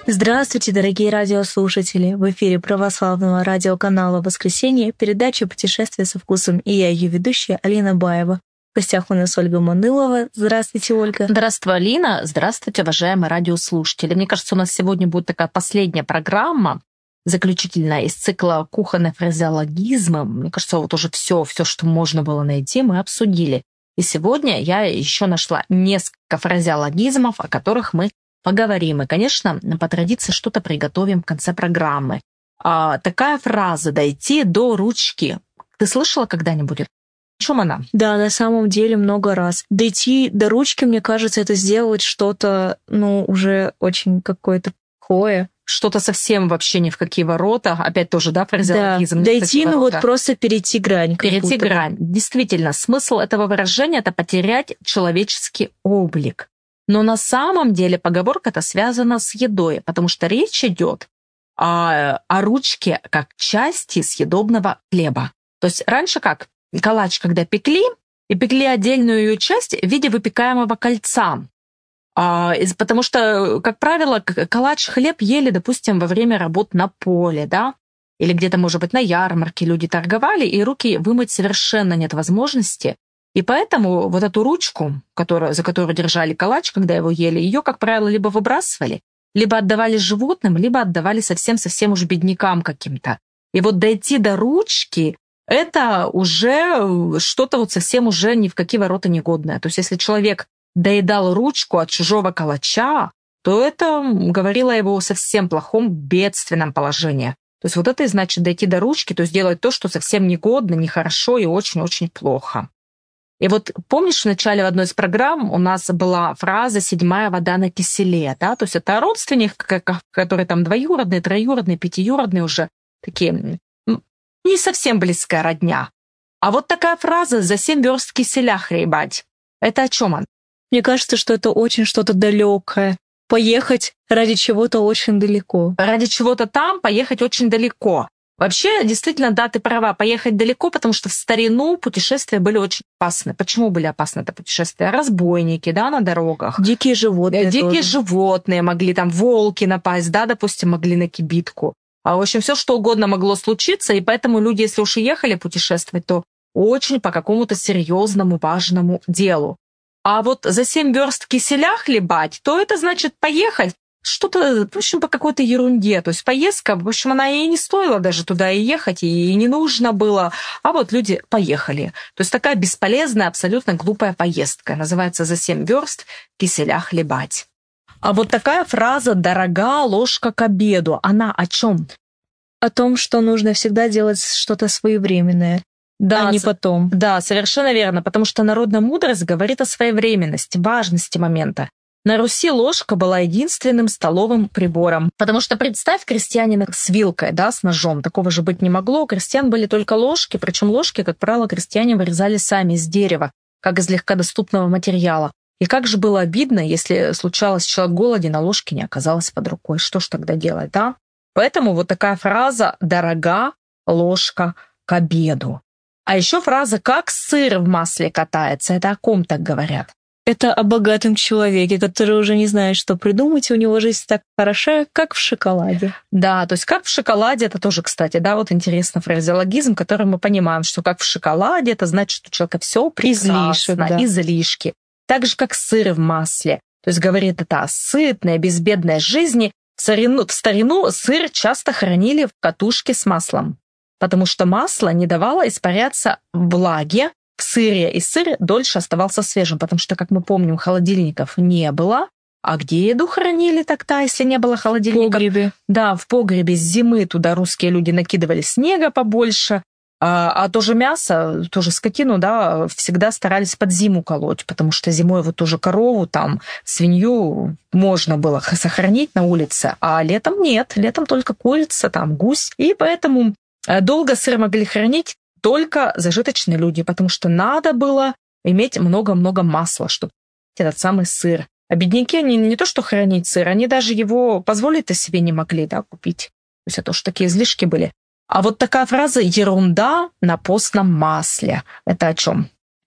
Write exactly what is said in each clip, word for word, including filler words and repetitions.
Здравствуйте, дорогие радиослушатели! В эфире православного радиоканала «Воскресенье» передача «Путешествие со вкусом» и я, ее ведущая, Алина Баева. В гостях у нас Ольга Манылова. Здравствуйте, Ольга. Здравствуй, Алина. Здравствуйте, уважаемые радиослушатели. Мне кажется, у нас сегодня будет такая последняя программа, заключительная из цикла «Кухонные фразеологизмы». Мне кажется, вот уже все, все, что можно было найти, мы обсудили. И сегодня я еще нашла несколько фразеологизмов, о которых мы поговорим. И, конечно, по традиции что-то приготовим в конце программы. А, такая фраза «дойти до ручки». Ты слышала когда-нибудь? О чем она? Да, на самом деле много раз. Дойти до ручки, мне кажется, это сделать что-то, ну, уже очень какое-то плохое. Что-то совсем вообще ни в какие ворота. Опять тоже, да, фразеологизм? Да, дойти, ну вот просто перейти грань. Перейти грань. Действительно, смысл этого выражения – это потерять человеческий облик. Но на самом деле поговорка-то связана с едой, потому что речь идет о, о ручке как части съедобного хлеба. То есть раньше как? Калач, когда пекли, и пекли отдельную ее часть в виде выпекаемого кольца. А, потому что, как правило, калач, хлеб ели, допустим, во время работ на поле, да, или где-то, может быть, на ярмарке люди торговали, и руки вымыть совершенно нет возможности. И поэтому вот эту ручку, которую, за которую держали калач, когда его ели, ее, как правило, либо выбрасывали, либо отдавали животным, либо отдавали совсем-совсем уж беднякам каким-то. И вот дойти до ручки – это уже что-то вот совсем уже ни в какие ворота негодное. То есть если человек доедал ручку от чужого калача, то это говорило о его совсем плохом бедственном положении. То есть вот это и значит дойти до ручки, то есть делать то, что совсем негодно, нехорошо и очень-очень плохо. И вот помнишь, в начале в одной из программ у нас была фраза «седьмая вода на киселе», да? То есть это родственник, который там двоюродный, троюродный, пятиюродный уже, такие не совсем близкая родня. А вот такая фраза «за семь верст киселя хлебать» — это о чем она? Мне кажется, что это очень что-то далекое. Поехать ради чего-то очень далеко. Ради чего-то там поехать очень далеко. Вообще, действительно, да, ты права, поехать далеко, потому что в старину путешествия были очень опасны. Почему были опасны это путешествия? Разбойники, да, на дорогах. Дикие животные. Дикие тоже. животные могли, там, волки напасть, да, допустим, могли на кибитку. А, в общем, все что угодно могло случиться, и поэтому люди, если уж и ехали путешествовать, то очень по какому-то серьезному, важному делу. А вот за семь верст киселя хлебать, то это значит поехать что-то, в общем, по какой-то ерунде. То есть поездка, в общем, она и не стоила даже туда и ехать, и не нужно было. А вот люди поехали. То есть такая бесполезная, абсолютно глупая поездка. Называется «за семь верст киселя хлебать». А вот такая фраза «дорога ложка к обеду», она о чем? О том, что нужно всегда делать что-то своевременное. Да, а не потом. Да, совершенно верно, потому что народная мудрость говорит о своевременности, важности момента. На Руси ложка была единственным столовым прибором. Потому что представь крестьянина с вилкой, да, с ножом. Такого же быть не могло. У крестьян были только ложки, причем ложки, как правило, крестьяне вырезали сами из дерева, как из легкодоступного материала. И как же было обидно, если случалось, человек голоден, а ложки не оказалось под рукой. Что ж тогда делать, да? Поэтому вот такая фраза «дорога ложка к обеду». А еще фраза «как сыр в масле катается». Это о ком так говорят? Это о богатом человеке, который уже не знает, что придумать, и у него жизнь так хороша, как в шоколаде. Да, то есть как в шоколаде, это тоже, кстати, да, вот интересный фразеологизм, который мы понимаем, что как в шоколаде, это значит, что у человека все прекрасно, излишек, да. излишки. Так же, как сыр в масле. То есть говорит это о сытной, безбедной жизни. В старину, в старину сыр часто хранили в катушке с маслом, потому что масло не давало испаряться влаге в сыре, и сыр дольше оставался свежим, потому что, как мы помним, холодильников не было. А где еду хранили тогда, если не было холодильника? В погребе. Да, в погребе с зимы туда русские люди накидывали снега побольше, а, а тоже мясо, тоже скотину, да, всегда старались под зиму колоть, потому что зимой вот тоже корову, там, свинью можно было сохранить на улице, а летом нет, летом только курица, там, гусь, и поэтому долго сыр могли хранить только зажиточные люди, потому что надо было иметь много-много масла, чтобы этот самый сыр. А бедняки, они не то что хранить сыр, они даже его позволить-то себе не могли, да, купить. То есть это уж такие излишки были. А вот такая фраза «ерунда на постном масле» — это о чем?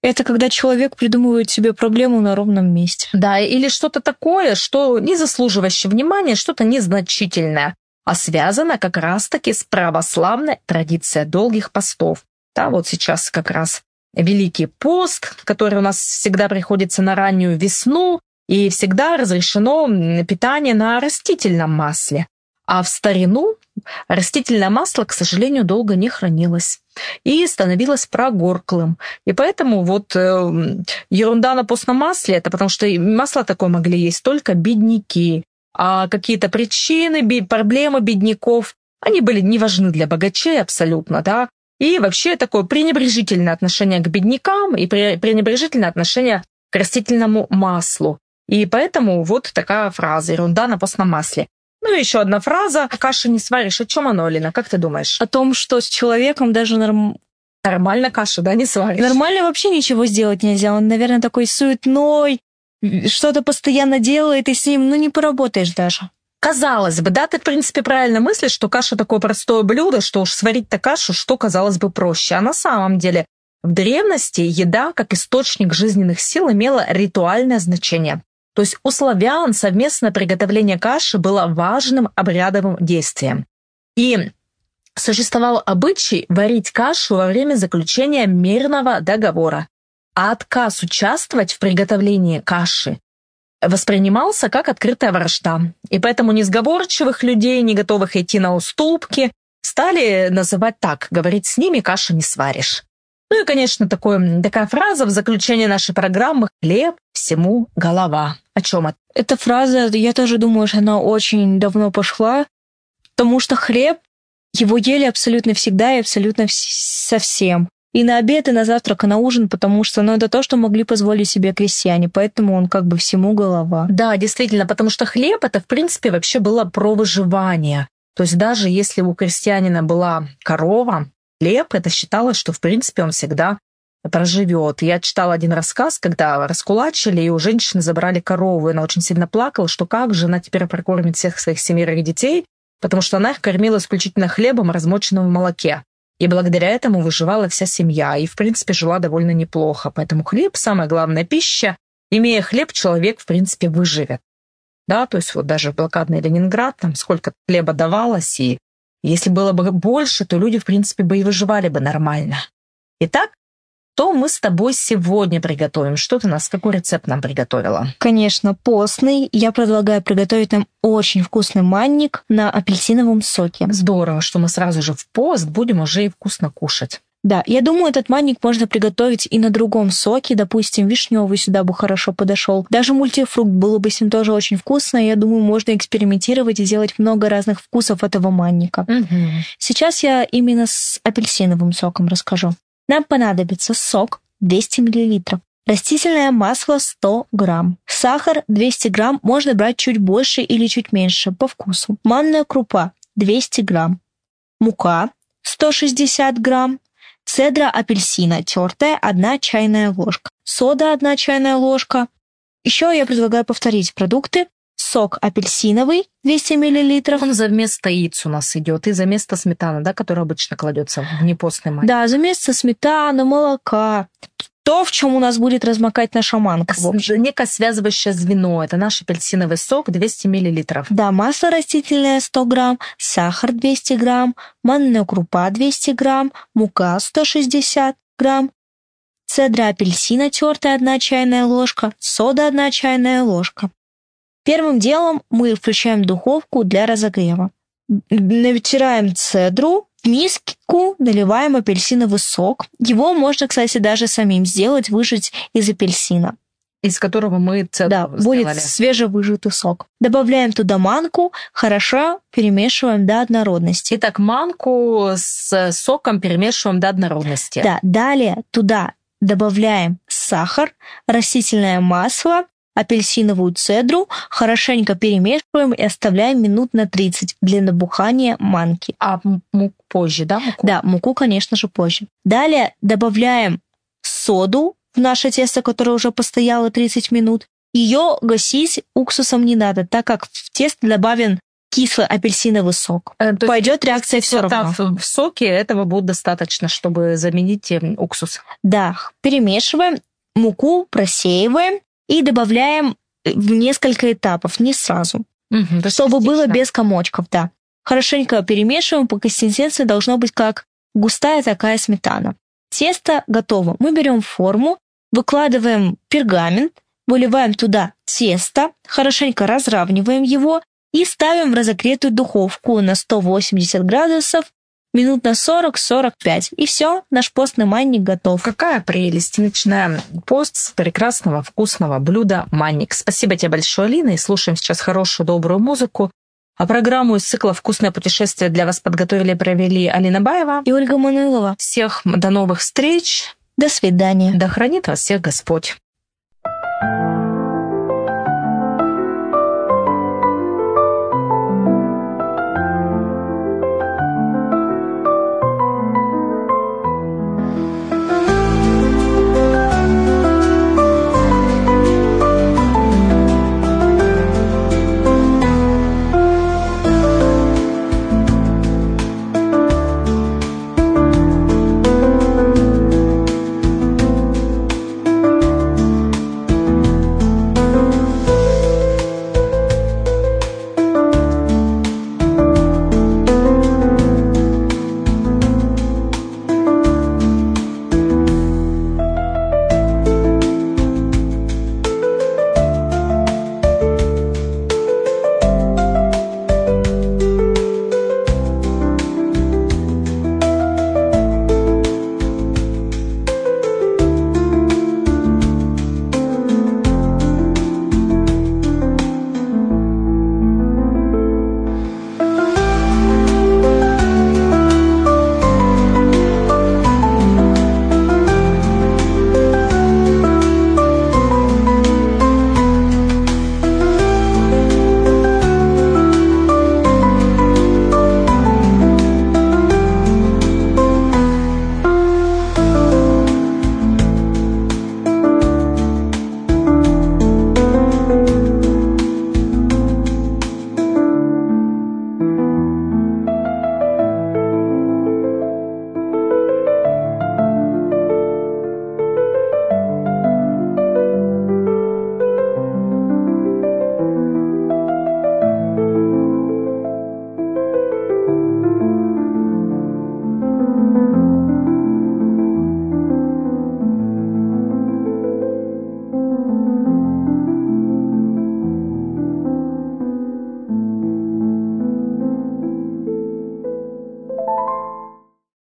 Это когда человек придумывает себе проблему на ровном месте. Да, или что-то такое, что не заслуживающее внимания, что-то незначительное, а связано как раз-таки с православной традицией долгих постов. Да, вот сейчас как раз Великий пост, который у нас всегда приходится на раннюю весну, и всегда разрешено питание на растительном масле. А в старину растительное масло, к сожалению, долго не хранилось и становилось прогорклым. И поэтому вот э, ерунда на постном масле, это потому что масло такое могли есть только бедняки. А какие-то причины, проблемы бедняков, они были не важны для богачей абсолютно, да. И вообще такое пренебрежительное отношение к беднякам и пренебрежительное отношение к растительному маслу. И поэтому вот такая фраза «ерунда на постном масле». Ну и еще одна фраза «каши не сваришь». О чем оно, Алина, как ты думаешь? О том, что с человеком даже норм... нормально кашу, да, не сваришь. Нормально вообще ничего сделать нельзя. Он, наверное, такой суетной, что-то постоянно делает, и с ним, ну, не поработаешь даже. Казалось бы, да, ты, в принципе, правильно мыслишь, что каша такое простое блюдо, что уж сварить-то кашу, что, казалось бы, проще. А на самом деле в древности еда, как источник жизненных сил, имела ритуальное значение. То есть у славян совместное приготовление каши было важным обрядовым действием. И существовал обычай варить кашу во время заключения мирного договора. А отказ участвовать в приготовлении каши воспринимался как открытая вражда. И поэтому несговорчивых людей, не готовых идти на уступки, стали называть так: говорить с ними кашу не сваришь. Ну и, конечно, такое, такая фраза в заключении нашей программы «хлеб всему голова». О чем это? Эта фраза, я тоже думаю, что она очень давно пошла, потому что хлеб, его ели абсолютно всегда и абсолютно со всем. И на обед, и на завтрак, и на ужин, потому что ну, это то, что могли позволить себе крестьяне, поэтому он как бы всему голова. Да, действительно, потому что хлеб, это, в принципе, вообще было про выживание. То есть даже если у крестьянина была корова, хлеб, это считалось, что, в принципе, он всегда проживет. Я читала один рассказ, когда раскулачили, и у женщины забрали корову, и она очень сильно плакала, что как же она теперь прокормит всех своих семерых детей, потому что она их кормила исключительно хлебом, размоченным в молоке. И благодаря этому выживала вся семья, и, в принципе, жила довольно неплохо. Поэтому хлеб – самая главная пища. Имея хлеб, человек, в принципе, выживет. Да, то есть вот даже в блокадный Ленинград там сколько хлеба давалось, и если было бы больше, то люди, в принципе, бы и выживали бы нормально. Итак, что мы с тобой сегодня приготовим? Что ты нас, какой рецепт нам приготовила? Конечно, постный. Я предлагаю приготовить нам очень вкусный манник на апельсиновом соке. Здорово, что мы сразу же в пост будем уже и вкусно кушать. Да, я думаю, этот манник можно приготовить и на другом соке, допустим, вишневый сюда бы хорошо подошел. Даже мультифрукт было бы с ним тоже очень вкусно. Я думаю, можно экспериментировать и делать много разных вкусов этого манника. Угу. Сейчас я именно с апельсиновым соком расскажу. Нам понадобится сок двести миллилитров, растительное масло сто грамм, сахар двести грамм, можно брать чуть больше или чуть меньше по вкусу, манная крупа двести грамм, мука сто шестьдесят грамм, цедра апельсина тертая одна чайная ложка, сода одна чайная ложка. Еще я предлагаю повторить продукты. Сок апельсиновый двести миллилитров. Он за вместо яиц у нас идет и за место сметаны, да, которая обычно кладется в непостный манник. Да, за место сметаны, молока. То, в чем у нас будет размокать наша манка. Некое связывающее звено. Это наш апельсиновый сок двести миллилитров. Да, масло растительное сто грамм, сахар двести грамм, манная крупа двести грамм, мука сто шестьдесят грамм, цедра апельсина тертая одна чайная ложка, сода одна чайная ложка. Первым делом мы включаем духовку для разогрева. Натираем цедру, в миску наливаем апельсиновый сок. Его можно, кстати, даже самим сделать, выжать из апельсина. Из которого мы цедру Да, сделали. будет свежевыжатый сок. Добавляем туда манку, хорошо перемешиваем до однородности. Итак, манку с соком перемешиваем до однородности. Да, далее туда добавляем сахар, растительное масло, апельсиновую цедру, хорошенько перемешиваем и оставляем минут на тридцать для набухания манки. А муку позже, да? Муку? Да, муку, конечно же, позже. Далее добавляем соду в наше тесто, которое уже постояло тридцать минут. Ее гасить уксусом не надо, так как в тесто добавлен кислый апельсиновый сок. Э, Пойдет реакция все равно. В соке этого будет достаточно, чтобы заменить уксус. Да, перемешиваем, муку просеиваем и добавляем в несколько этапов, не сразу. Угу, чтобы было без комочков, да. Хорошенько перемешиваем, по консистенции должно быть как густая такая сметана. Тесто готово. Мы берем форму, выкладываем пергамент, выливаем туда тесто, хорошенько разравниваем его и ставим в разогретую духовку на сто восемьдесят градусов минут на сорок-сорок пять. И все, наш постный манник готов. Какая прелесть. Начинаем пост с прекрасного вкусного блюда манник. Спасибо тебе большое, Алина, и слушаем сейчас хорошую, добрую музыку. А программу из цикла «Вкусное путешествие» для вас подготовили и провели Алина Баева и Ольга Манылова. Всех до новых встреч. До свидания. Да хранит вас всех Господь.